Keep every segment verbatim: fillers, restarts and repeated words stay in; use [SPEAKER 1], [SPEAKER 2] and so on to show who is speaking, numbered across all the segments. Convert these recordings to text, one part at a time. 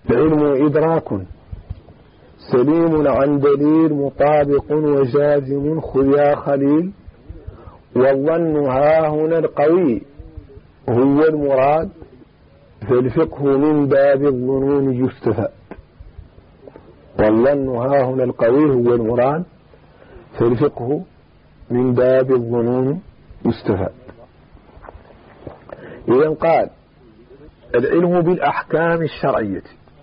[SPEAKER 1] العلم إدراك سليم عن دليل مطابق وجازم خذ يا خليل، والظن ها هنا القوي هو المراد، فالفقه من باب الظنون يستفاد. والظن ها هنا القوي هو المراد، فالفقه من باب الظنون يستفاد. إذن قال العلم بالأحكام الشرعية.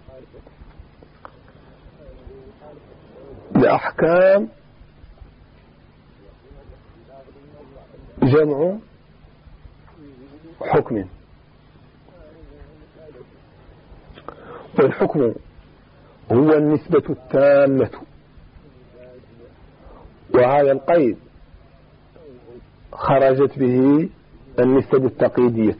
[SPEAKER 1] الأحكام جمع حكم، والحكم هو النسبة التامة، وهذا القيد خرجت به النسبة التقييدية،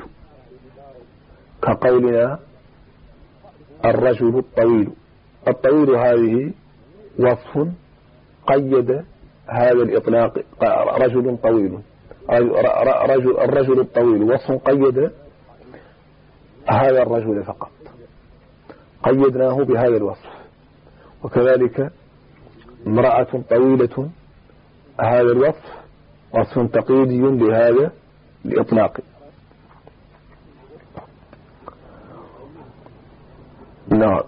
[SPEAKER 1] كقولنا الرجل الطويل. الطويل هذه وصف قيد هذا الإطلاق، رجل طويل، رجل الرجل الطويل وصف قيد هذا الرجل فقط، قيدناه بهذا الوصف. وكذلك امرأة طويلة، هذا الوصف وصف تقييدي لهذا الإطلاق. نعم،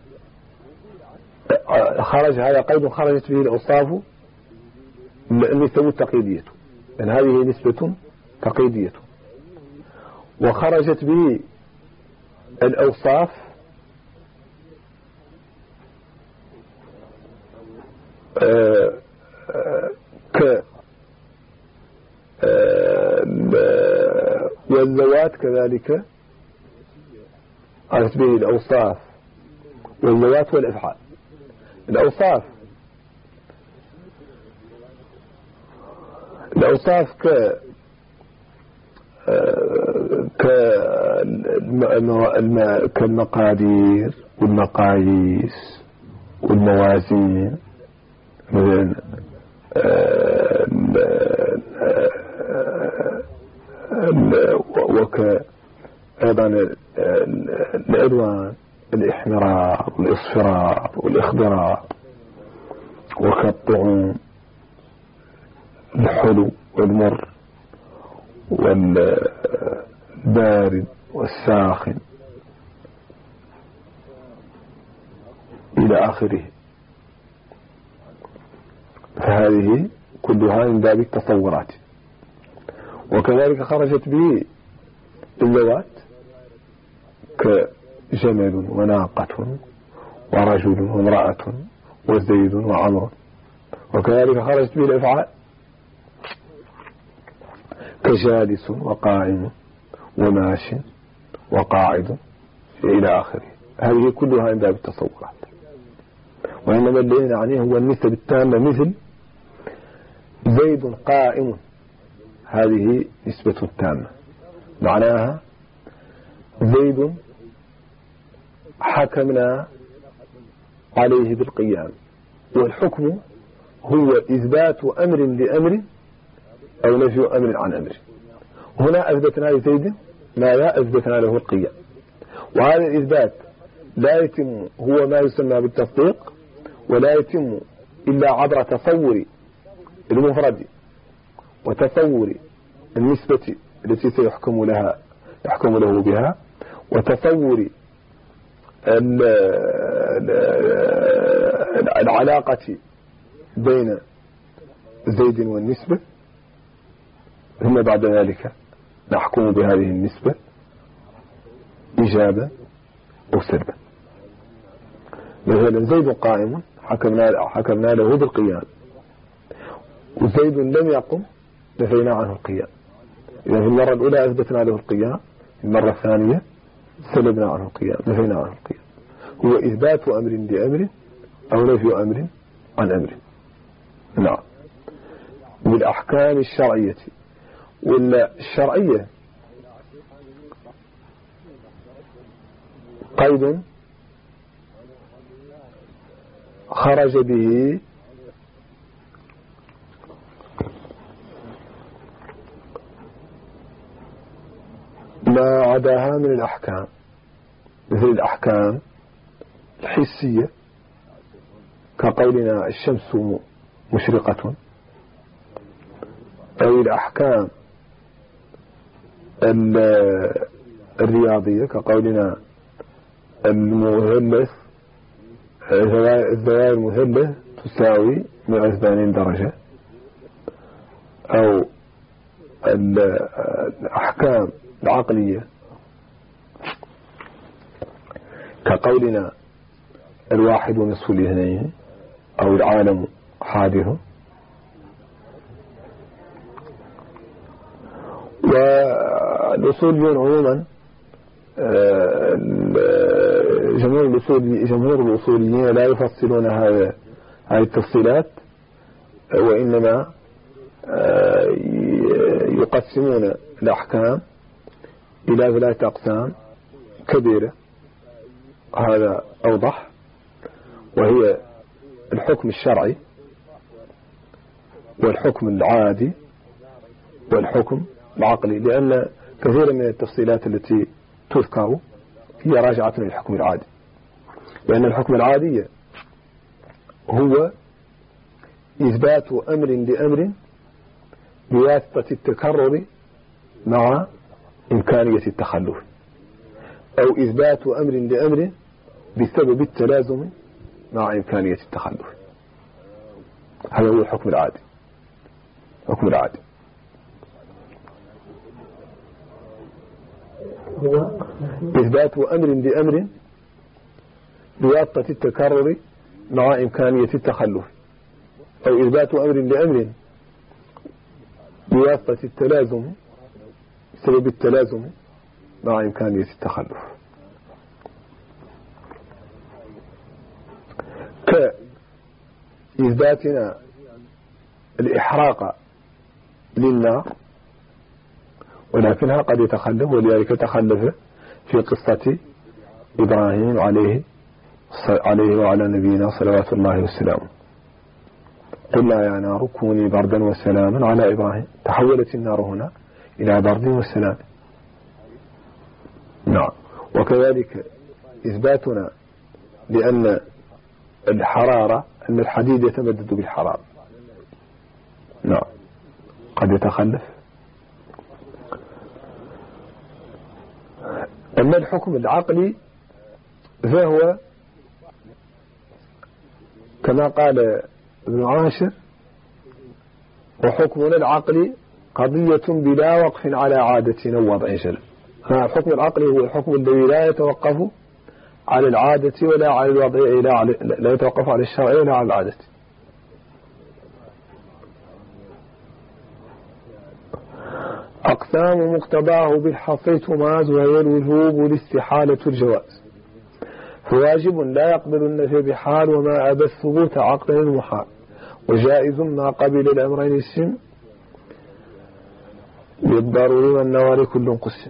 [SPEAKER 1] خرج هذا قيد خرجت به الأوصاف النسبة التقييدية، لأن هذه نسبة تقييدية، وخرجت به الأوصاف آه آه ك آه والذوات كذلك خرجت به الأوصاف والذوات والأفعال. الأوصاف الأوصاف ك كالمقادير والمقاييس والموازين، مثلا وك أيضا الألوان، الإحمرار والإصفرار والإخضرار، وكالطعوم، الحلو والمر والبارد والساخن إلى آخره. فهذه كلها من باب التصورات. وكذلك خرجت به اللغات كجمل وناقة ورجل وامرأة وزيد وعمر. وكذلك خرجت به الأفعال كجالس وقائم وماش وقاعد إلى آخره. هذه كلها من باب التصورات. وإنما الذي نعنيه هو النسبة التامة، مثل زيد قائم، هذه نسبة تامة، معناها زيد حكمنا عليه بالقيام. والحكم هو إثبات أمر لأمر أو نفي أمر عن أمر. هنا أثبتنا لزيد ما لا أثبتنا له القيام، وهذا الإثبات لا يتم، هو ما يسمى بالتصديق، ولا يتم إلا عبر تصور المفرد وتصور النسبة التي سيحكم لها يحكم له بها، وتصور العلاقة بين زيد والنسبة، ثم بعد ذلك نحكم بهذه النسبة إيجابا أو سلبا. مثلا زيد قائم، حكمنا, حكمنا له بالقيام، وزيد لم يقم نفينا عنه القيام. إذا في المرة الأولى أثبتنا له القيام، في المرة الثانية سلبنا عنه القيام، نفينا عنه القيام. هو إثبات أمر لأمر أو نفي أمر عن أمر. نعم، بالأحكام الشرعية. والشرعية قيد خرج به ما عداها من الأحكام، مثل الأحكام الحسية كقولنا الشمس مشرقة، أو الأحكام الرياضية كقولنا المثلث الزوايا المثلث تساوي مئة وثمانين درجة، أو الأحكام العقلية كقولنا الواحد نصف الاثنين، أو العالم حادث. والأصوليون عموما جمهور الأصول جمهور الأصوليين لا يفصلون هذه التفصيلات، وإنما يقسمون الأحكام إلى ثلاثة أقسام كبيرة، هذا أوضح، وهي الحكم الشرعي والحكم العادي والحكم العقلي، لأن كثيرا من التفصيلات التي تذكر هي راجعة للحكم العادي، لأن الحكم العادي هو إثبات أمر لأمر بواسطة التكرر مع إمكانية التخلف، أو إثبات أمر لأمر بسبب التلازم مع إمكانية التخلف. هذا هو الحكم العادي. الحكم العادي هو إثبات أمر لأمر بواسطة التكرر مع إمكانية التخلف، أو إثبات أمر لأمر بواسطة التلازم بسبب التلازم مع إمكانية التخلف، كإثباتنا الإحراق للنار، ولكنها قد يتخلف، ولذلك تخلف في قصة إبراهيم عليه عليه وعلى نبينا صلوات الله وسلامه. قلنا يا نار كوني بردا وسلاما على إبراهيم، تحولت النار هنا إلى برد وسلام. نعم. وكذلك إثباتنا لأن الحرارة أن الحديد يتمدد بالحرارة، نعم، قد يتخلف. أما الحكم العقلي فهو كما قال ابن عاشر: وحكمنا العقلي قضية بلا وقف على عادة أو وضع شرع. الحكم العقلي هو الحكم الذي لا يتوقف على العادة ولا على الوضع، لا, لا يتوقف على الشرع ولا على العادة. أقسام مقتضاه بالحصر تماز، وهي الوجوب والاستحالة الجواز، فواجب لا يقبل النفي بحال، وما أبى الثبوت عقلا المحال، وجائز ما قبل الأمرين السم، بالضروري والنوار كل قسم.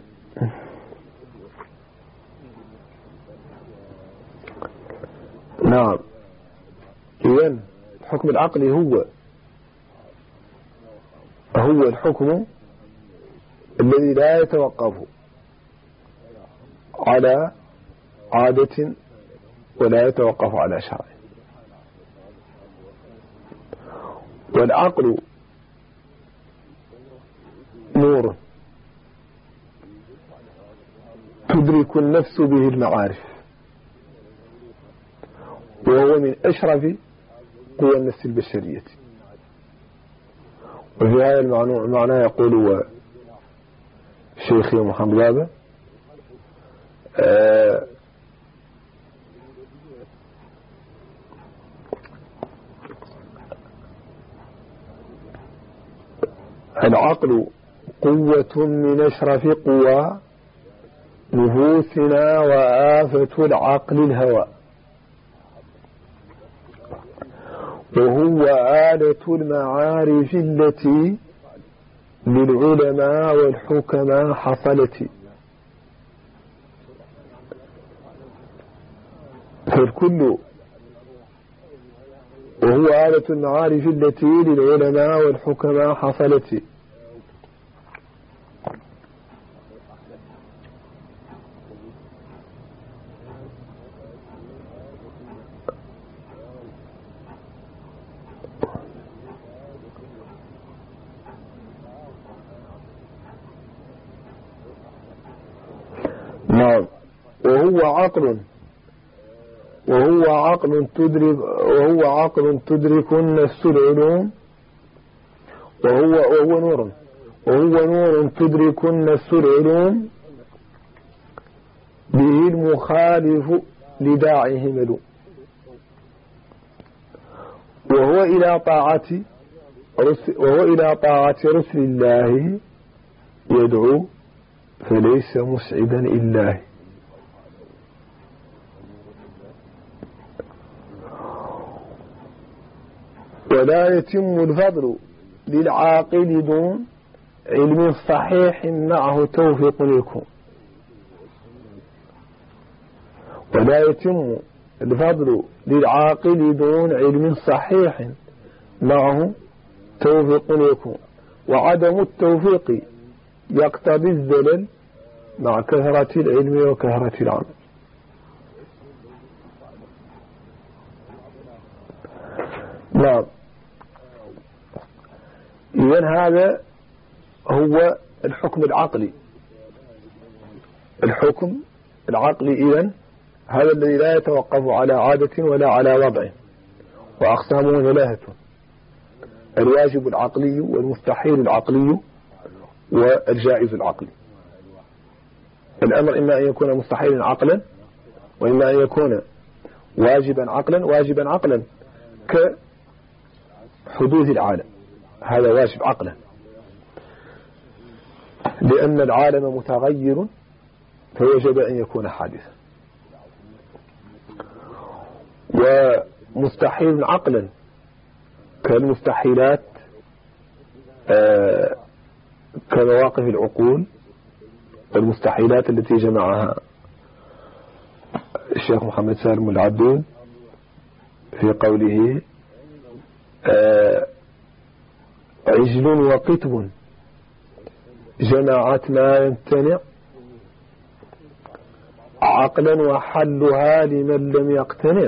[SPEAKER 1] نعم. إذن الحكم العقلي هو هو الحكم الذي لا يتوقف على عادة ولا يتوقف على شرع. والعقل نور تدرك النفس به المعارف، وهو من أشرف قوى النفس البشرية. وفي هذا المعنى يقول شيخي محمد بابا: آه العقل قوة من أشرف قوى نفوسنا، وآفة العقل الهوى، وهو آلة المعارف التي للعلماء والحكماء حصلت، فالكل وهو آلة المعارف التي للعلماء والحكماء حصلت. وهو عقل وهو عقل تدرك وهو عقل تدرك نفس العلوم وهو وهو نور وهو نور تدرك نفس العلوم به المخالف لداعيه ملوم وهو إلى طاعة وهو إلى طاعة رسل الله يدعو فليس مسعدا إلا ولا يتم الفضل للعاقل دون علم صحيح معه توفيق يكون ولا يتم الفضل للعاقل دون علم صحيح معه توفيق يكون وعدم التوفيق يقتضي الزلل مع كثرة العلم وكثرة العمل. نعم. إذن هذا هو الحكم العقلي. الحكم العقلي إذن هذا الذي لا يتوقف على عادة ولا على وضع، وأقسامه ثلاثة: الواجب العقلي والمستحيل العقلي والجائز العقلي. الأمر إما أن يكون مستحيلا عقلا وإما أن يكون واجبا عقلا. واجبا عقلا كحدوث العالم، هذا واجب عقلا لأن العالم متغير فوجب أن يكون حادثا. ومستحيل عقلا كالمستحيلات آه كمواقف العقول، المستحيلات التي جمعها الشيخ محمد سالم العدون في قوله آه عجل وقتب جمعت ما يمتنع عقلا وحلها لمن لم يقتنع.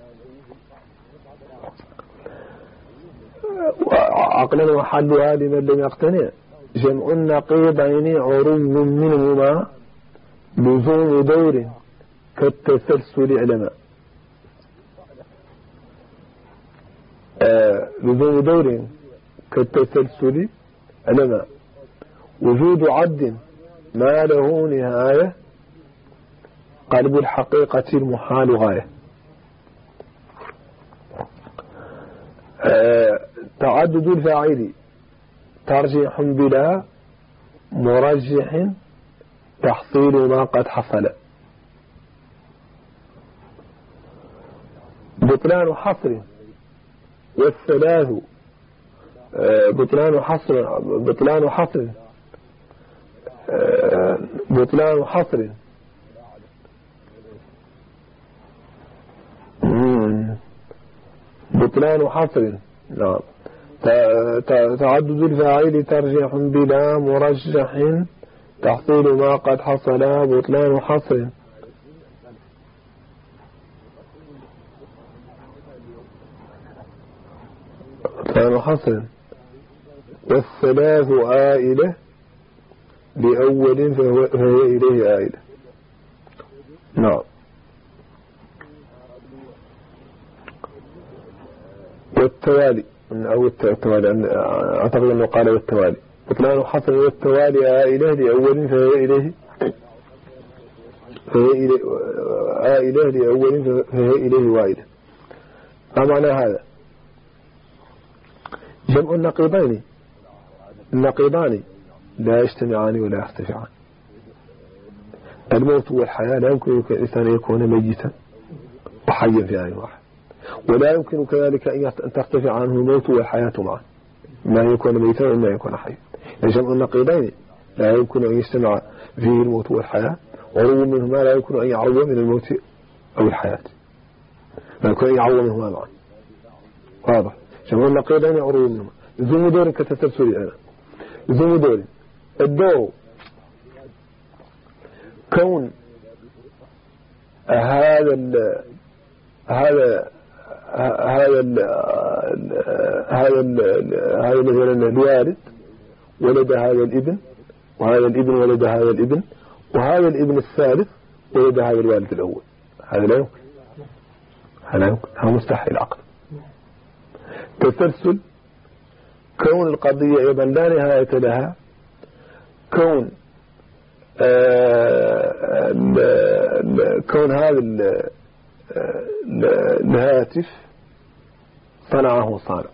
[SPEAKER 1] عقلا وحلها لمن لم يقتنع جمع النقيضين عرو منهما لزوم دور كالتسلسل علماء. آه لزوم دور كالتسلسل علماء. وجود عد ما له نهاية قلب الحقيقة المحال غاية. آه تعدد الفاعل ترجيح بلا مرجح تحصيل ما قد حصل. بطلان حصر والثلاث آه بطلان حصر بطلان حصر آه بطلان حصر بطلان حصر. نعم. تعدد الفاعل ترجيح بلا مرجح تحصيل ما قد حصل. بطلان حصر بطلان حصر والثلاث آئلة لأول فهي إليه آئلة. نعم. والتوالي أو التوالي أعتقد أنه قال والتوالي. بطلان حصر والتوالي آئلة لأول فهي إليه فهي آئلة لأول فهي إليه وائلة. ما معنى هذا؟ جمع النقيضين النقيضان لا يجتمعان ولا يختلفان. الموت والحياة لا يمكن الإنسان أن يكون ميتا وحيا في آن واحد، ولا يمكن كذلك أن تختفي عنه الموت والحياة معا، ما يكون ميتا وما يكون حيا. جمع النقيضين لا يمكن أن يجتمع فيه الموت والحياة، عرو منهما لا يمكن أن يعرو من الموت أو الحياة، لا يمكن أن يعرو منهما معا. واضح؟ جمع النقيضين عرو منهما. لزوم دور كتسلسل أنا لزوم دور الدور كون هذا ال هذا هذا ال هذا ال هذا مثلا الوالد ولد هذا الابن، وهذا الابن ولد هذا الابن، وهذا الابن الثالث ولد هذا الوالد الأول، هذا لا يمكن، هذا يمكن، هذا مستحيل عقل. تسلسل كون القضية أيضا لا نهاية لها، كون آه كون هذا الهاتف صنعه صانع،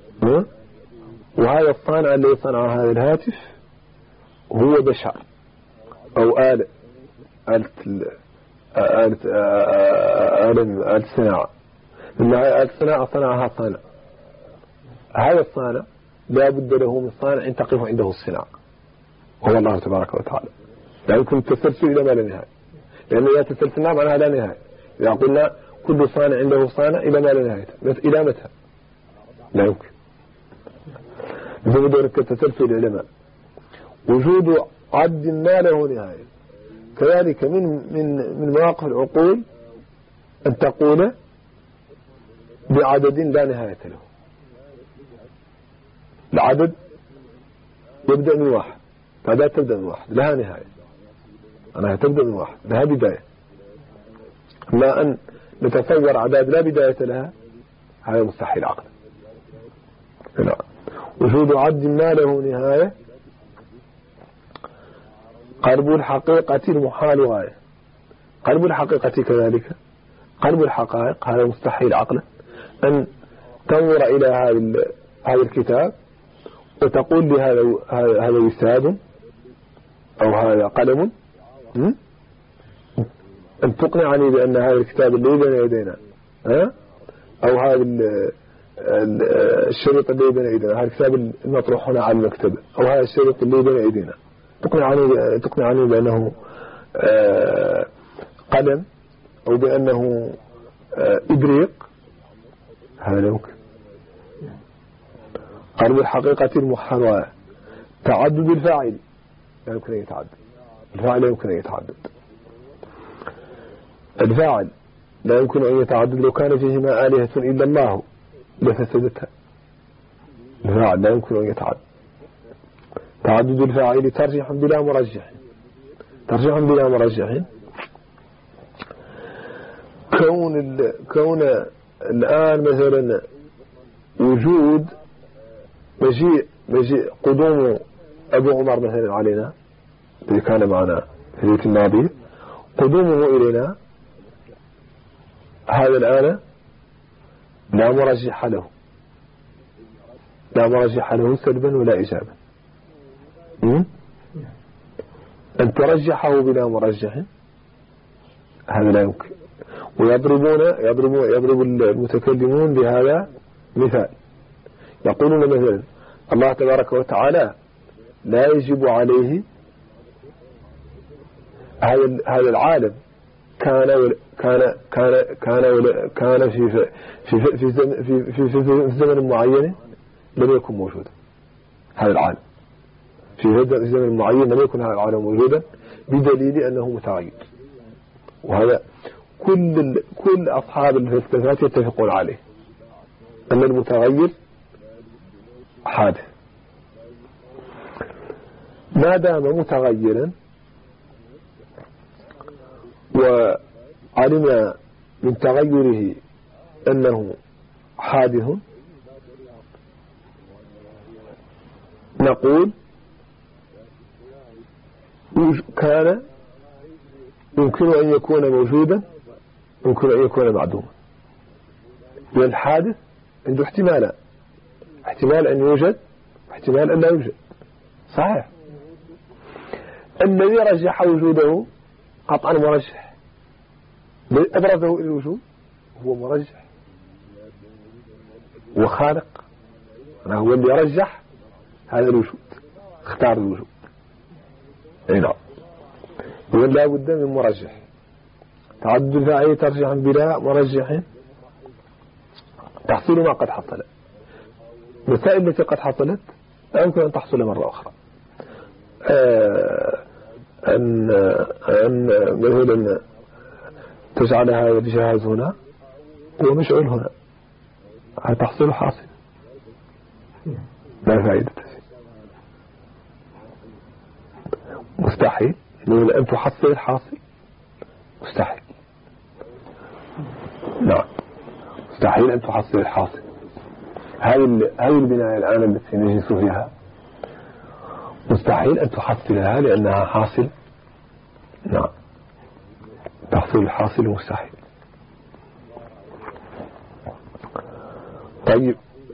[SPEAKER 1] وهذا الصانع الذي صنع هذا الهاتف هو بشر أو آلة آلة آلة آلة آلة صناعة، لأن آلة صناعة صنعها صانع، هذا الصانع لا بد له من صانع إن تقف عنده الصناعة هو الله تبارك وتعالى. لا يمكن التسلسل إلى ما لا نهاية، لأن إذا تسلسلنا معناها لا نهاية. إذا قلنا كل صانع عنده صانع إلى ما لا نهاية، إلى متى؟ لا يمكن. بدون التسلسل العلماء وجود عد ما له نهاية. كذلك من من من مواقف العقول أن تقول بعدد لا نهاية له. العدد يبدأ من واحد، بعدها تبدأ من واحد لها نهاية، أنا تبدأ من واحد لها بداية. ما أن نتصور أعداد لا بداية لها هذا مستحيل عقلا. لا. وجود عد ما له نهاية قلب الحقيقة المحال غاية. قلب الحقيقة كذلك، قلب الحقائق هذا مستحيل عقلا. أن تنظر إلى هذا هذا الكتاب وتقول لي هذا هذا وساد أو هذا قلم، أن تقنعني بأن هذا الكتاب اللي بين يدينا أو هذا الشريط اللي بين يدينا، هذا الكتاب المطروح هنا على المكتبة، أو هذا الشريط اللي بين يدينا، تقنعني تقنعني بأنه قلم أو بأنه إبريق، هذا لا يمكن. قلب الحقيقة المحرى تعدد الفاعل لا يمكن أن يتعدد، الفاعل لا يمكن أن يتعدد، الفاعل لا يمكن أن يتعدد. لو كان فيهما آلهة إلا الله لفسدتها. الفاعل لا يمكن أن يتعدد. تعدد الفاعل ترجح بلا مرجح، ترجح بلا مرجح. كون كون الآن مثلا وجود مجيء مجيء قدوم أبو عمر مثلا علينا الذي كان معنا في البيت الماضي، قدومه إلينا هذا الآن لا مرجح له، لا مرجح له سلبا ولا إيجابا. أن ترجحه بلا مرجح هذا لا يمكن. ويضربون يضربون يضرب المتكلمون بهذا مثال، يقولون مثلا الله تبارك وتعالى لا يجب عليه هذا هذا العالم كان كان كان كان كان في في في في في في زمن معين لم يكن موجودا. هذا العالم في زمن معين لم يكن هذا العالم موجودا بدليل أنه متغير. وهذا كل كل أصحاب الفلسفات يتفقون عليه أن المتغير حادث. ما دام متغيرا وعلم من تغيره أنه حادث نقول كان يمكن أن يكون موجودا، يمكن أن يكون معدوما. والحادث عنده احتمالا، احتمال أن يوجد واحتمال أن لا يوجد. صحيح. الذي رجح وجوده قطعا مرجح، أبرزه إلى الوجود هو مرجح وخالق، هو اللي يرجح هذا الوجود، اختار الوجود. اي نعم. ولا بد من مرجح. تعدد الفاعل ترجح بلا مرجح تحصيل ما قد حصل. المسائل التي قد حصلت لا يمكن أن تحصل مرة أخرى. آه أن أن مثلا تجعل هذا الجهاز هنا ومشعل هنا، تحصل حاصل لا فائدة فيه. مستحيل أن تحصل الحاصل مستحيل. نعم مستحيل أن تحصل الحاصل. هذه هذه البناية الآن التي نجلس فيها مستحيل أن تحصلها لأنها حاصل. نعم تحصيل الحاصل مستحيل. طيب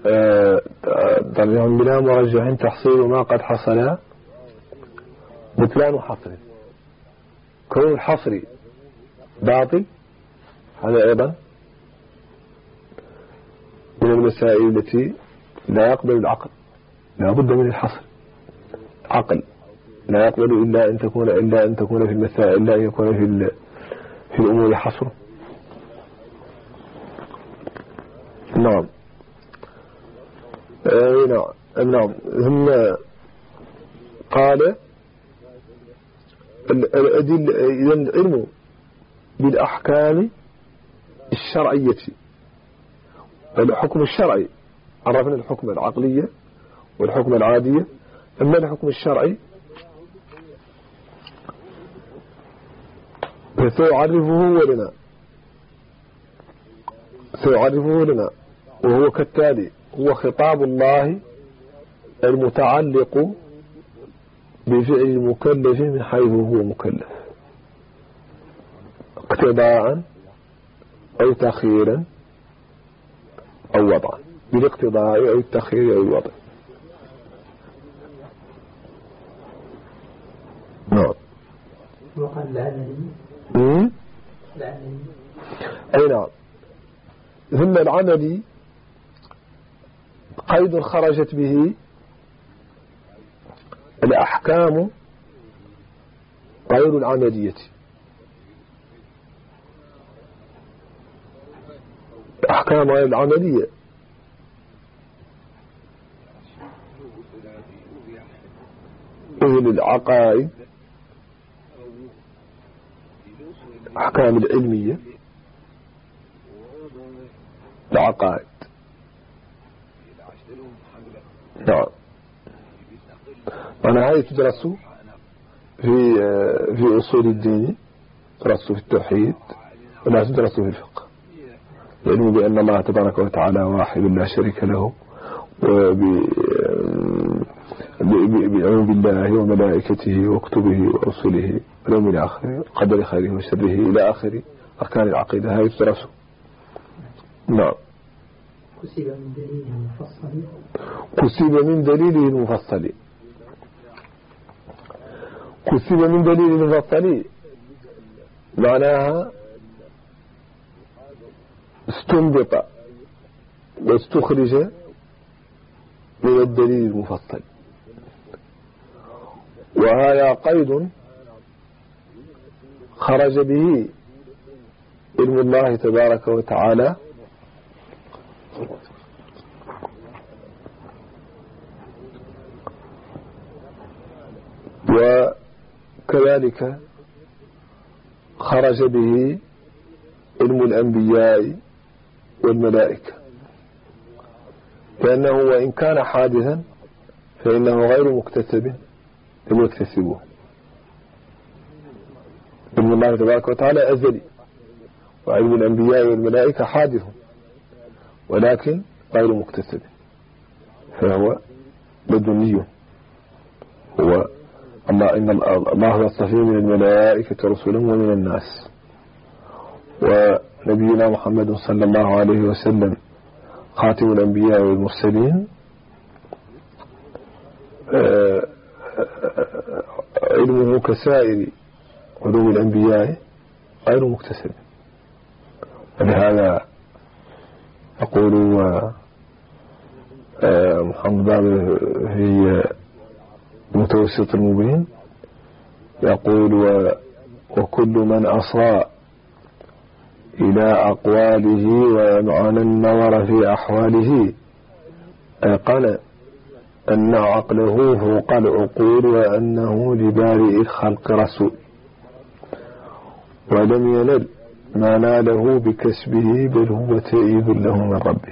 [SPEAKER 1] ضرب بلا مرجح تحصيل ما قد حصل بطلان حصر. كون الحصر باطل هذا أيضا من المسائل التي لا يقبل العقل، لا بد من الحصر. عقل لا يقبل إلا أن تكون إلا أن تكون في المسائل إلا أن يكون في في الأمور حصر. نعم أي نعم نعم. ثم قال الأدلة إذا العلم بالأحكام الشرعية، الحكم الشرعي عرفنا الحكم العقلية والحكم العادية. أما الحكم الشرعي فسيعرفه لنا سيعرفه لنا وهو كالتالي: هو خطاب الله المتعلق بفعل المكلف من حيث هو مكلف اقتضاء أو تخييرا أو وضعا، بالاقتضاء أو التخيير أو الوضع. نعم.
[SPEAKER 2] وقال العملي
[SPEAKER 1] أي نعم. ثم العملي قيد خرجت به الأحكام غير العملية. الأحكام غير العملية مثل العقائد، الأحكام العلمية، العقائد. نعم. أنا هذه تدرس في في أصول الدين، تدرس في التوحيد، ولا تدرس في الفقه. العلم بأن الله تبارك وتعالى واحد لا شريك له، وبالعلم بالله وملائكته وكتبه ورسله واليوم الآخر قدر خيره وشره إلى آخر أركان العقيدة. هذه تدرس. نعم.
[SPEAKER 2] كسب من دليله المفصل
[SPEAKER 1] كسب من دليله المفصل كسب من دليله المفصل معناها استنبط واستخرج من الدليل المفصل. وهذا قيد خرج به علم الله تبارك وتعالى وكذلك خرج به علم الأنبياء والملائكة، لأنه وإن كان حادثا فإنه غير مكتسب لم يكتسبه. علم الله تبارك وتعالى أزلي، وعلم الأنبياء والملائكة حادث ولكن غير مكتسب، فهو لدني. هو الله إن الله يصطفي من الملائكة رسلا ومن الناس. ونبينا محمد صلى الله عليه وسلم خاتم الأنبياء والمرسلين، علمه كسائر علوم الأنبياء غير مكتسب. ولهذا يقول محمد باب في المتوسط المبين يقول: وكل من أصغى إلى أقواله ويمعن النظر في أحواله أيقن أن عقله فوق العقول وأنه لبارئ الخلق رسول، ولم ينل ما ناله بكسبه بل هو تائب له من ربه.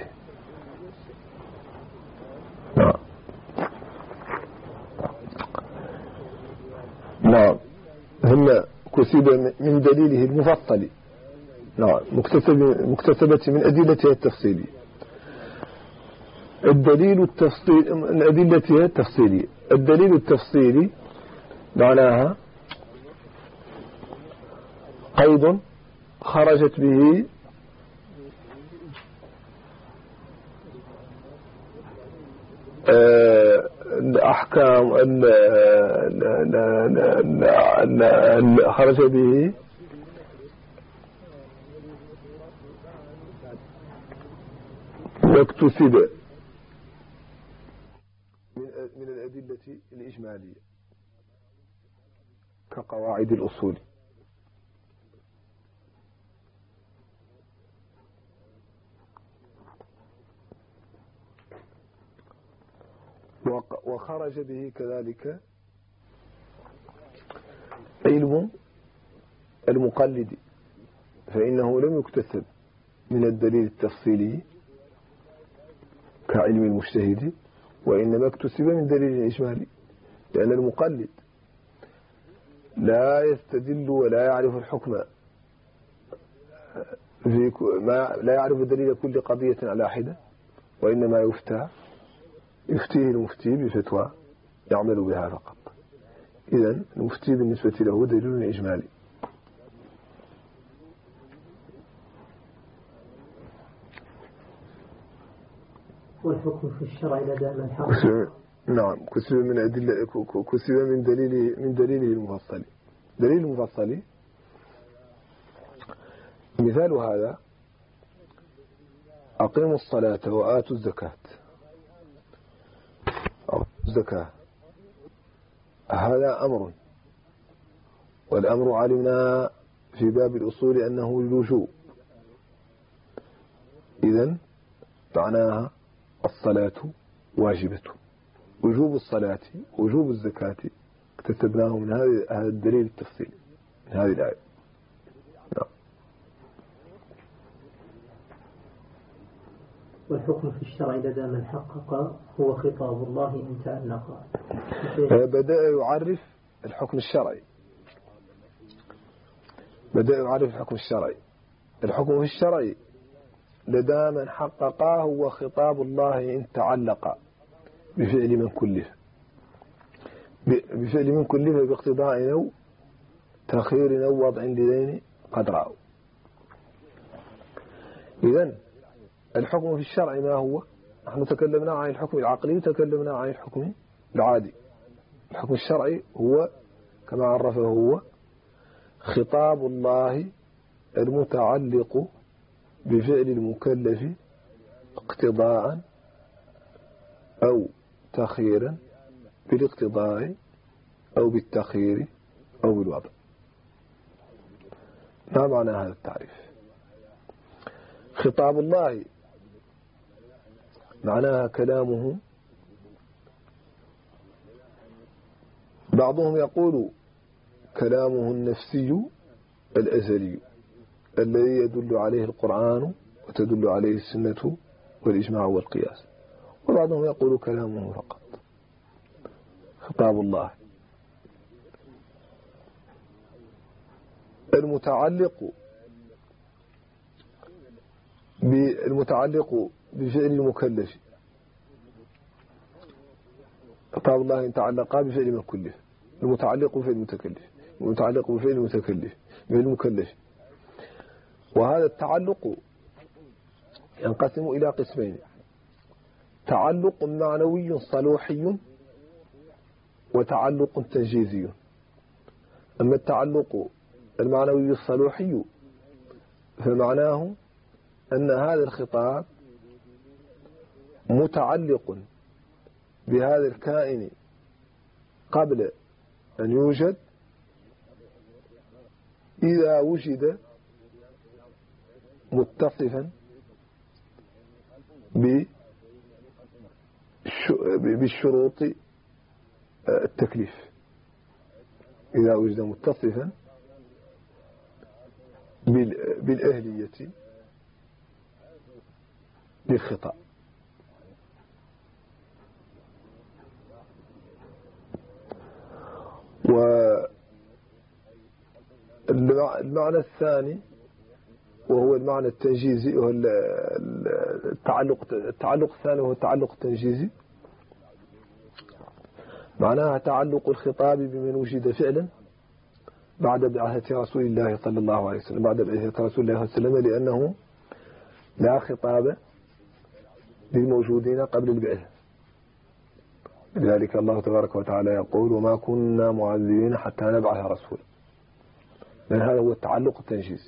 [SPEAKER 1] نعم. نعم. ثم اكتسب من دليله المفصل، نعم مكتسب مكتسبة من أدلتها التفصيلية. الدليل التفصيل من أدلتها التفصيلية، الدليل التفصيلي معناها قيد خرجت به الأحكام، خرج به واكتسب من الأدلة الإجمالية كقواعد الأصول. وخرج به كذلك علم المقلد، فإنه لم يكتسب من الدليل التفصيلي كعلم المجتهد، وإنما اكتسب من دليل إجمالي، لأن المقلد لا يستدل ولا يعرف الحكم في ما لا يعرف دليل كل قضية على حدة، وإنما يفتى يفتيه المفتي بفتوى يعمل بها فقط. إذن المفتي بالنسبة له دليل إجمالي.
[SPEAKER 2] والحكم في الشرع لدى من حق.
[SPEAKER 1] نعم كسب من أدلة كسب من دليله من دليله المفصل. دليل المفصل مثال هذا: أقيموا الصلاة وآتوا الزكاة. الزكاة هذا أمر، والأمر علمنا في باب الأصول أنه الوجوب، إذن معناها الصلاة واجبة. وجوب الصلاة وجوب الزكاة اكتسبناه من هذا الدليل التفصيلي من هذه الآية. نعم.
[SPEAKER 2] والحكم في الشرع لدى من حقق هو خطاب الله إن تألق.
[SPEAKER 1] بدأ يعرف الحكم الشرعي بدأ يعرف الحكم الشرعي الحكم في الشرع لدى من حققه هو خطاب الله إن تعلق بفعل من كلف بفعل من كلف باقتضاء أو تأخير أو وضع لدين قد رأوا. إذن الحكم في الشرع ما هو؟ نحن تكلمنا عن الحكم العقلي وتكلمنا عن الحكم العادي. الحكم الشرعي هو كما عرفه هو خطاب الله المتعلق بفعل المكلف اقتضاء أو تخييرا بالاقتضاء أو بالتخيير أو بالوضع. ما معنى هذا التعريف؟ خطاب الله معناها كلامه. بعضهم يقول كلامه النفسي الأزلي الذي يدل عليه القرآن وتدل عليه السنة والإجماع والقياس، وبعضهم يقول كلامه فقط خطاب الله المتعلق بالمتعلق بفعل المكلف. خطاب الله إن تعلق بفعل المكلف المتعلق بفعل المتكلف المتعلق بفعل المتكلف بالمكلف. وهذا التعلق ينقسم إلى قسمين: تعلق معنوي صلوحي وتعلق تنجيزي. أما التعلق المعنوي الصلوحي فمعناه أن هذا الخطاب متعلق بهذا الكائن قبل أن يوجد، إذا وجد متصفا بالشروط التكليف، إذا وجد متصفا بالأهلية للخطاب. المعنى الثاني وهو المعنى التنجيزي، وهو التعلق التعلق الثاني وهو التعلق التنجيزي، معناها تعلق الخطاب بمن وجد فعلا بعد بعثة رسول الله صلى الله عليه وسلم، بعد بعثة رسول الله صلى الله عليه وسلم، لأنه لا خطاب للموجودين قبل البعثة. لذلك الله تبارك وتعالى يقول: وما كنا معذبين حتى نبعث رسولا، لأن هذا هو التعلق التنجيزي.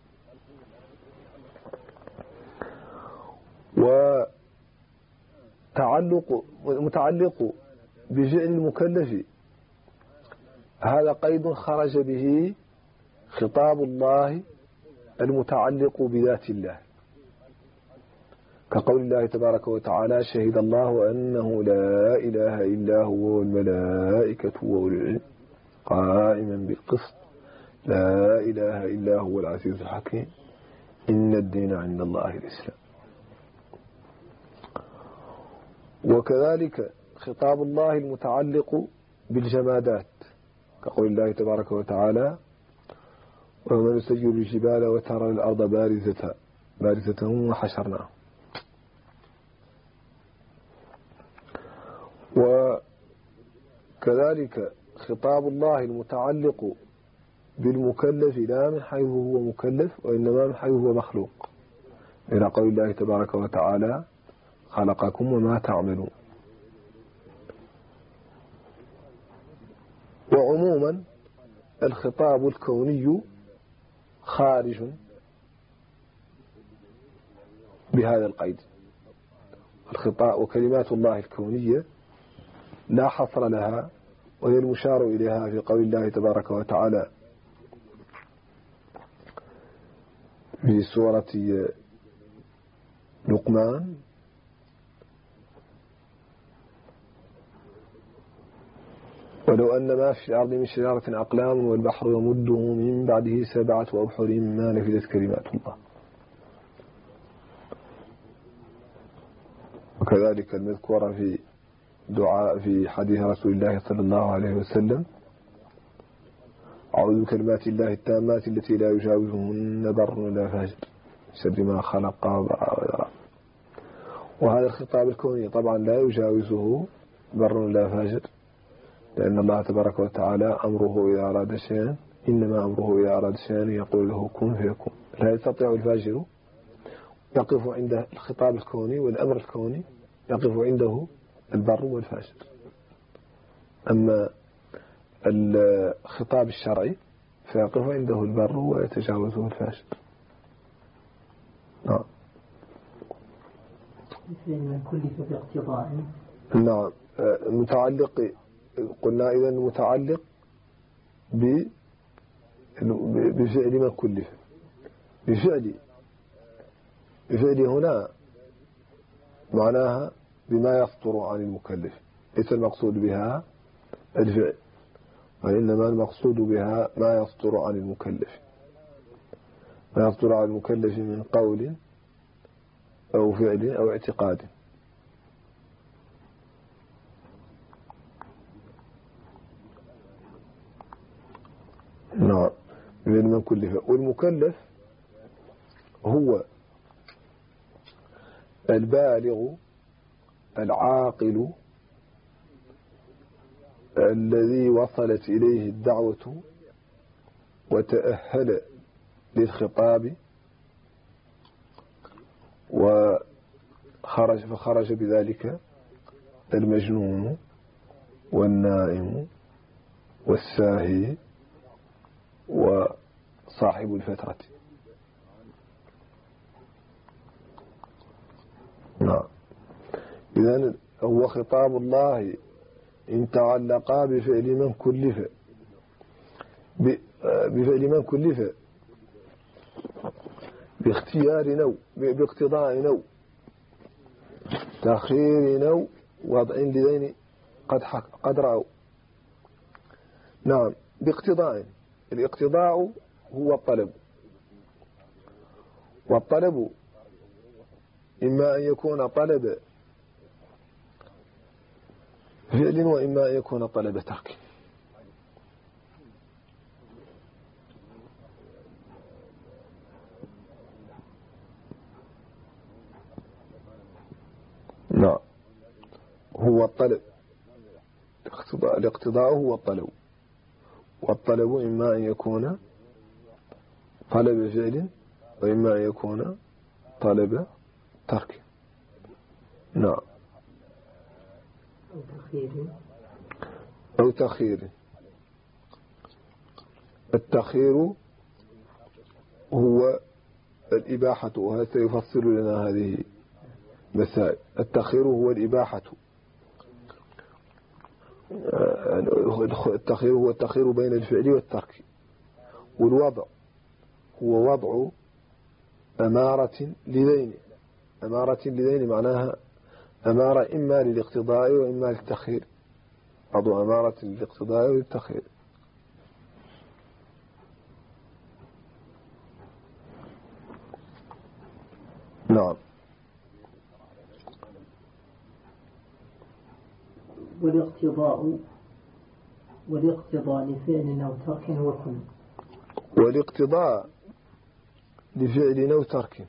[SPEAKER 1] وتعلق متعلق بفعل المكلف، هذا قيد خرج به خطاب الله المتعلق بذات الله، كقول الله تبارك وتعالى: شهد الله أنه لا إله إلا هو والملائكة وأولو العلم قائما بالقسط لا إله إلا هو العزيز الحكيم إن الدين عند الله الإسلام. وكذلك خطاب الله المتعلق بالجمادات، كقول الله تبارك وتعالى: ويوم نسير الجبال وترى الأرض بارزة بارزة وحشرناها. وكذلك خطاب الله المتعلق بالمكلف لا من حيث هو مكلف، وإنما من حيث هو مخلوق، إلى قول الله تبارك وتعالى: خلقكم وما تعملون. وعموما الخطاب الكوني خارج بهذا القيد، الخطاب وكلمات الله الكونية لا حصر لها، وهي المشار إليها في قول الله تبارك وتعالى في سورة لقمان: ولو أن ما في الأرض من شجرة أقلام والبحر يمده من بعده سبعة أبحر ما نفذت كلمات الله. وكذلك المذكورة في دعاء في حديث رسول الله صلى الله عليه وسلم: أعوذ بكلمات الله التامات التي لا يجاوزهن بر ولا فاجر شر ما خلق وبرأ. وهذا الخطاب الكوني طبعا لا يجاوزه بر ولا فاجر، لأن الله تبارك وتعالى أمره إذا أراد شيئا إنما أمره إذا أراد شيئا يقول له كن فيكون. لا يستطيع الفاجر يقف عند الخطاب الكوني والأمر الكوني، يقف عنده البر والفاجر. أما الخطاب الشرعي فيقف عنده البر ويتجاوزه الفاجر. نعم.
[SPEAKER 2] من كلف باقتضاء.
[SPEAKER 1] نعم. المتعلق قلنا إذا المتعلق بفعل من كلف، بفعل بفعل هنا معناها بما يصدر عن المكلف، ليس المقصود بها الفعل، وإنما المقصود بها ما يصدر عن المكلف، ما يصدر عن المكلف من قول أو فعل أو اعتقاد. نعم. من كلف. والمكلف هو البالغ العاقل الذي وصلت إليه الدعوة وتأهل للخطاب وخرج فخرج بذلك المجنون والنائم والساهي وصاحب الفترة. نعم. إذن هو خطاب الله إن تعلقا بفعل من كلف، بفعل من كلف باختيار نو باقتضاء نو تأخير نو وضع لذين قد قد رأوا. نعم. باقتضاء. الاقتضاء هو الطلب، والطلب إما أن يكون طلب فعل وإما أن يكون طلب ترك. هو الطلب، الاقتضاء هو الطلب، والطلب إما أن يكون طلب فعل وإما أن يكون طلب ترك. نعم.
[SPEAKER 2] أو تخيير
[SPEAKER 1] أو تخيير. التخيير هو الإباحة، وهذا سيفصل لنا هذه مسائل. التخيير هو الإباحة، التخيير هو التخيير بين الفعل والترك. والوضع هو وضع أمارة لذين، أمارة لذين معناها أمارة إما للاقتضاء وإما للتخيير، وضع أمارة للاقتضاء والتخيير. نعم.
[SPEAKER 2] والاقتضاء والاقتضاء لفعل أو ترك هو كل.
[SPEAKER 1] والاقتضاء لفعل أو ترك،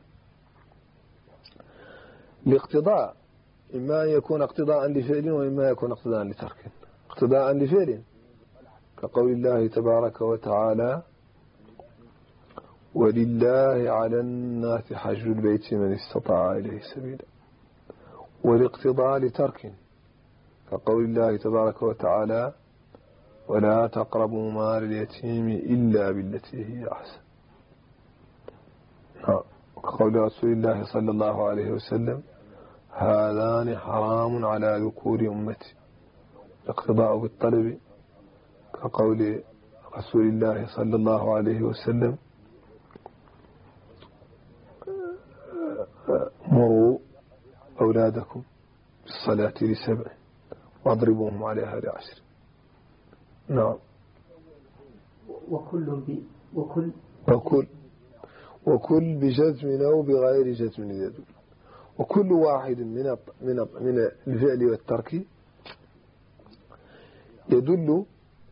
[SPEAKER 1] الاقتضاء إما أن يكون اقتضاء لفعل وإما يكون اقتضاء لترك. اقتضاء لفعل كقول الله تبارك وتعالى: ولله على الناس حج البيت من استطاع إليه سبيلا. والاقتضاء لترك كقول الله تبارك وتعالى: ولا تقربوا مال اليتيم إلا بالتي هي أحسن. كقول رسول الله صلى الله عليه وسلم: هذان حرام على ذكور أمتي. الاقتضاء بالطلب كقول رسول الله صلى الله عليه وسلم: مروا أولادكم بالصلاة لسبع واضربوهم عليها لعشر. نعم.
[SPEAKER 2] وكل ب... وكل
[SPEAKER 1] وكل وكل بجزم أو بغير جزم يدل. وكل واحد من من من الفعل والترك يدل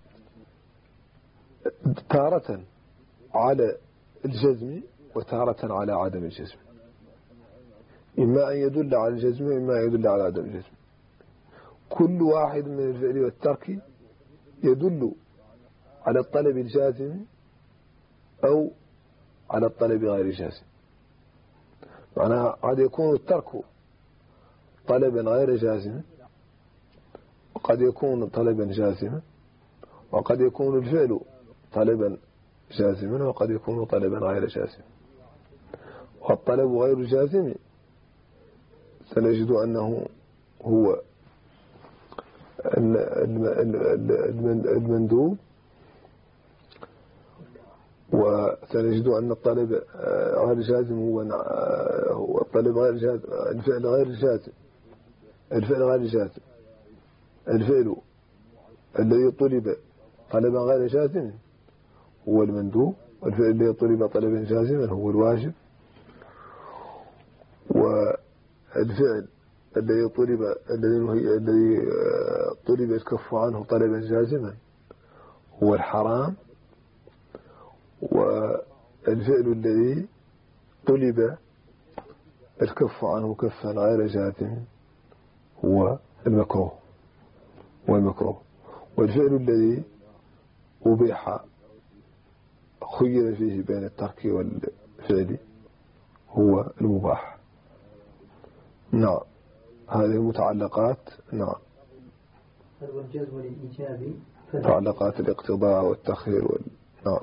[SPEAKER 1] تارة على الجزم وتارة على عدم الجزم، إما أن يدل على الجزم وإما أن يدل على عدم الجزم. كل واحد من الفعل والترك يدل على الطلب الجازم أو على الطلب غير الجازم. معناها قد يكون الترك طلبا غير جازم، وقد يكون طلبا جازما، وقد يكون الفعل طلبا جازما، وقد يكون طلبا غير جازم. والطلب غير الجازم سنجد أنه هو المندوب، وسنجد أن الطلب غير الجازم هو الطلب غير الجازم، الفعل غير الجازم، الفعل غير الجازم، الفعل الذي طلب طلبا غير جازم هو المندوب، والفعل الذي طلب طلبا جازما هو الواجب، والفعل الذي طلب الذي الذي طلب الكف عنه طلبا جازما هو الحرام، والفعل الذي طلب الكف عنه كفا غير جازم هو المكروه والمكروه، والفعل الذي أبيح خير فيه بين الترك والفعل هو المباح. نعم. هذه متعلقات. نعم.
[SPEAKER 2] والجزم للإيجاب
[SPEAKER 1] متعلقات الاقتضاء والتخير وال... نعم.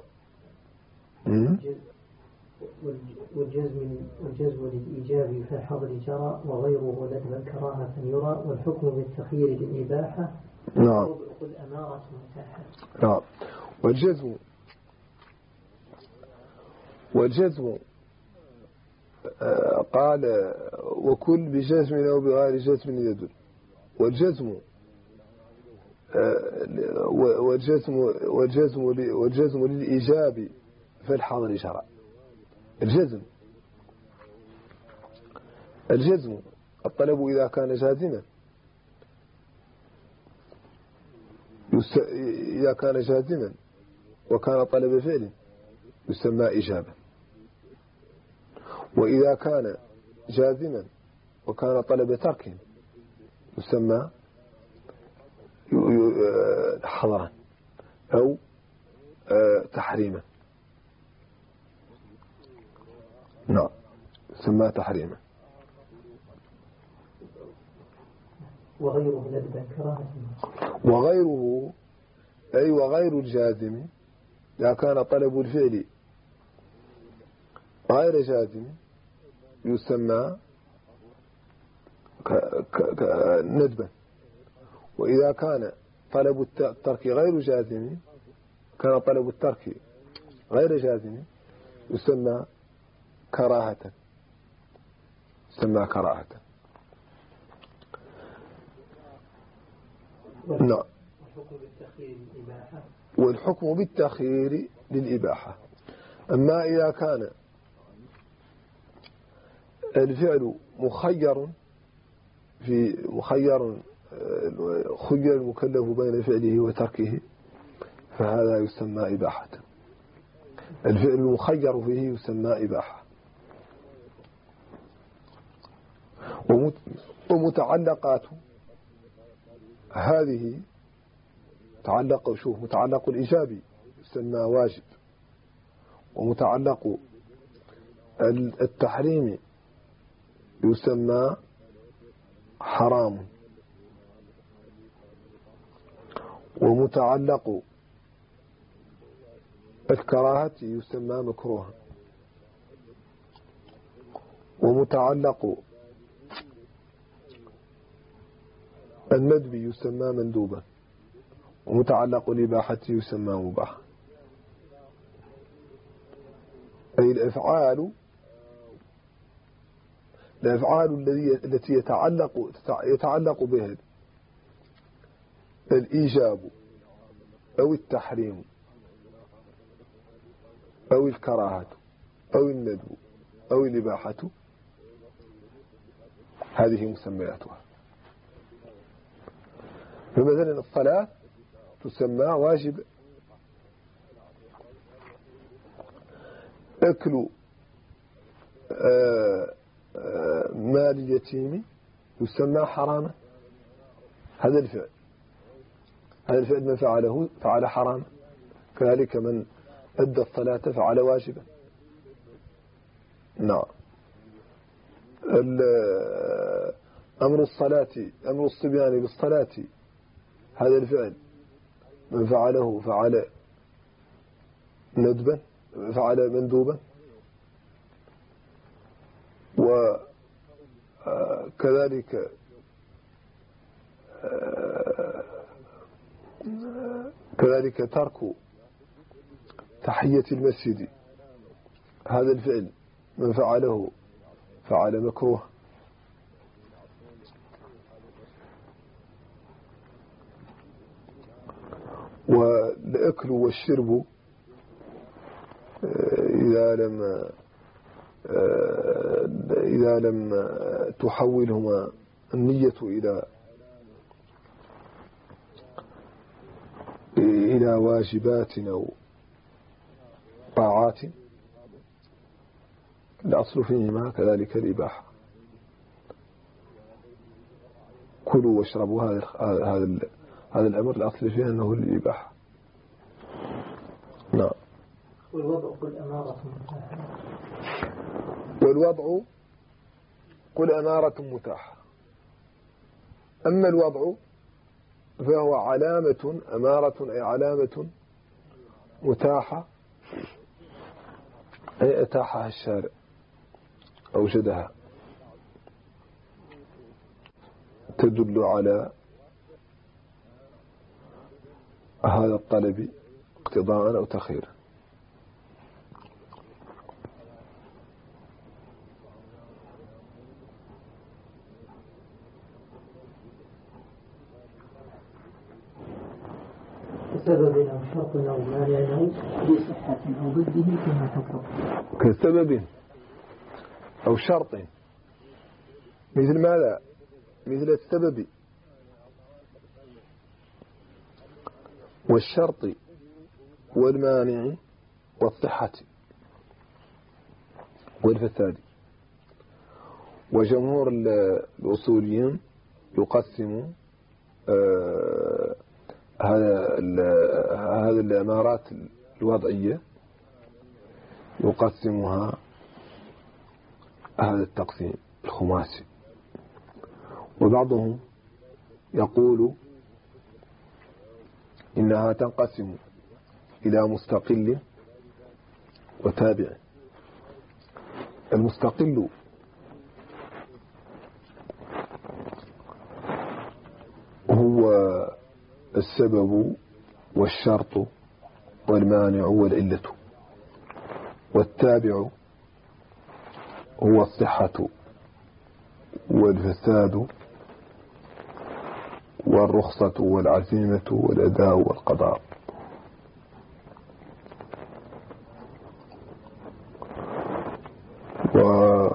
[SPEAKER 2] والجزم والجزم للإيجاب فالحظر جرى، وغيره ندبا كراهة يرى، والحكم بالتخيير للإباحة.
[SPEAKER 1] نعم.
[SPEAKER 2] قل أمارة متاحة.
[SPEAKER 1] نعم. والجزم والجزم آه قال: وكل بجزم أو بغير جزم يدل. والجزم آه والجزم والجزم والجزم للإيجاب فالحظر شرع. الجزم الجزم الطلب إذا كان جازما، إذا كان جازما وكان طلب فعل يسمى إجابة، وإذا كان جازما وكان طلب ترك يسمى حظرا أو تحريما. نعم سماه تحريما.
[SPEAKER 2] وغيره ندبا كراهة.
[SPEAKER 1] وغيره أي وغير الجازم إذا كان طلب الفعل غير جازم يسمى ندبا. وإذا كان طلب الترك غير جازم كان طلب الترك غير جازم يسمى كراهة يسمى كراهة. نعم. والحكم بالتخيير للإباحة. أما إذا كان الفعل مخير في مخير خير المكلف بين فعله وتركه فهذا يسمى إباحة. الفعل المخير فيه يسمى إباحة. ومتعلقات هذه تعلق شوف متعلق الإيجاب يسمى واجب، ومتعلق التحريم يسمى حرام، ومتعلق الكراهة يسمى مكروه، ومتعلق الندب يسمى مندوبا، ومتعلق الإباحة يسمى مباح. أي الأفعال الأفعال التي يتعلق يتعلق بها الإيجاب أو التحريم أو الكراهة أو الندب أو الإباحة هذه مسمياتها. فمثلا الصلاة تسمى واجب، أكل مال اليتيم يسمى حراما. هذا الفعل هذا الفعل من فعله فعل حراما، كذلك من أدى الصلاة فعل واجبا. نعم. أمر الصلاة أمر الصبيان بالصلاة هذا الفعل من فعله فعل ندبا فعل مندوبا، وكذلك كذلك ترك تحية المسجد هذا الفعل من فعله فعل مكروه. والأكل والشرب إذا لم إذا لم تحولهما النية إلى إلى واجبات أو طاعات الأصل فيهما كذلك الإباحة. كلوا واشربوا هذا هذا هذا الأمر الأصل فيه أنه الإباحة. نعم.
[SPEAKER 2] والوضع قل أمارة متاحة.
[SPEAKER 1] والوضع قل أمارة متاحة. أما الوضع فهو علامة أمارة أي علامة متاحة أي أتاحها الشارع أوجدها تدل على هذا الطلب اقتضاء أو تخيرا.
[SPEAKER 2] كسبب أو شرط أو مانع أو بصحة أو ضده كما تفضل.
[SPEAKER 1] كسبب أو شرط مثل ماذا؟ مثل السبب والشرط والمانع والصحة والفساد. وجمهور الأصوليين يقسم هذا هذه الأمارات الوضعية يقسمها هذا التقسيم الخماسي. وبعضهم يقول إنها تنقسم إلى مستقل وتابع. المستقل هو السبب والشرط والمانع والعلة، والتابع هو الصحة والفساد والرخصة والعزيمة والأداء والقضاء. و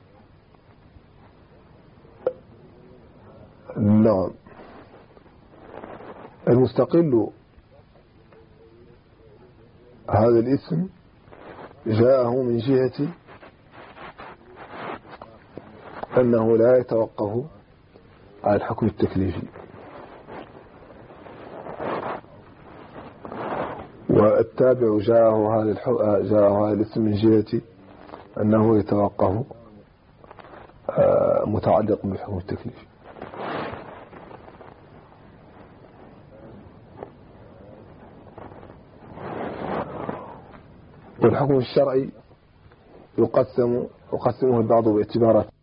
[SPEAKER 1] نعم، المستقل هذا الاسم جاءه من جهة أنه لا يتوقف على الحكم التكليفي، والتابع جاءه هذا جاءه هذا الاسم من جهة أنه يتوقف متعلق بالحكم التكليفي. والحكم الشرعي يقسم يقسمه البعض باعتبارات